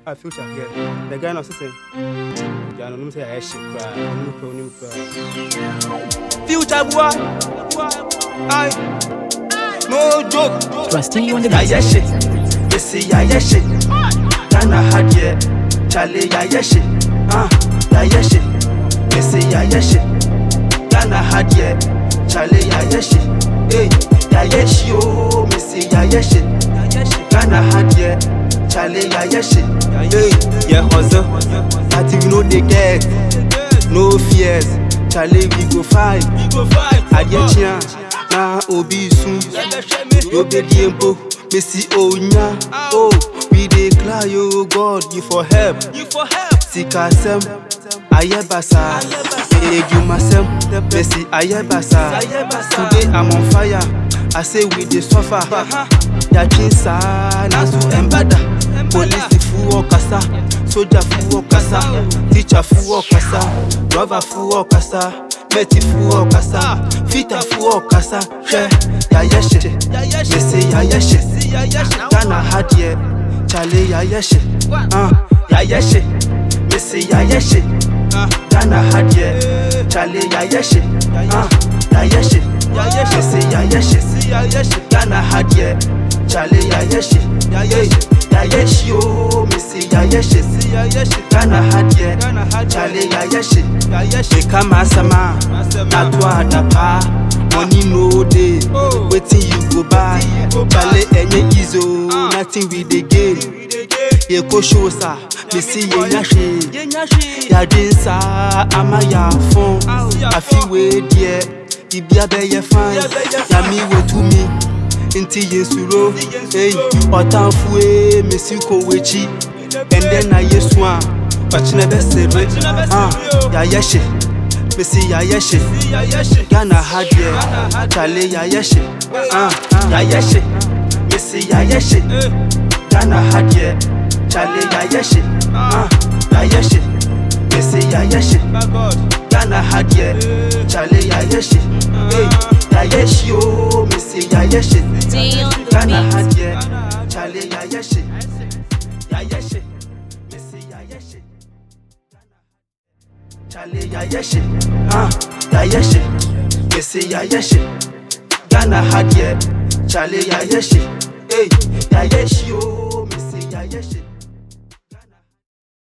I Future, yeah. The guy not saying, yeah, no, say I shit, Future boy, I no joke. Trusting you on the yeah shit. You see yeah shit. Ghana had yeah, Charlie yeah shit. Yeah shit. You see yeah shit. Ghana had yeah, Charlie yeah shit. Hey, yeah shit yo, me see yeah shit. Ghana had yeah, Charlie yeah shit. Hey, yeah hustle, that you know they get, no fears. Charlie we go fight, Adietia, na obi soon. You be the empo, me see onya. Oh, we declare you God, you for help. Sikasem, ayebasa. Ejumasem, me see ayebasa. Today I'm on fire, I say we dey suffer. Yachinsa, nasu embada. Police full kasa, soldier full kasa, teacher full kasa, driver full kasa, mate full kasa, fitter full kasa. Yeah shit, me say yeah shit. Ghana had yeah, Charlie yeah shit. Yeah shit, me say yeah shit. Ghana had yeah, Charlie yeah shit. Yeah shit, me say yeah shit. Ghana had yeah, Charlie yeah shit. Yeah shit yo, me see yeah shit. Ghana had yeah, Charlie yeah shit. Me come asama, na twa dapa. Money no day, waiting you go buy. Charlie enye izo, nothing we dey gain. Ye ko show sa, me see ye nyashe. Ya dinsa, ama ya fon. Afi we die, ibia be ye fine. Ya mi wo to me. Inti yesuro, hey, otanfue, mesiko wechi, and then I yeswa, but you never said, yeah shit, Missy yeah shit, Ghana had yeah, Charlie yeah shit, yeah shit, Missy yeah shit, Ghana had yeah, Charlie yeah shit, yeah shit, Missy yeah shit, Ghana had yeah, Charlie yeah shit, hey, yeah shit yo, Missy yeah shit. Ghana had yeah, Charlie yeah shit. Yeah shit, Missy yeah shit. Charlie yeah shit. Yeah shit, Missy yeah shit. Ghana had yeah, Charlie yeah shit. Hey, yeah shit yo, Missy yeah shit.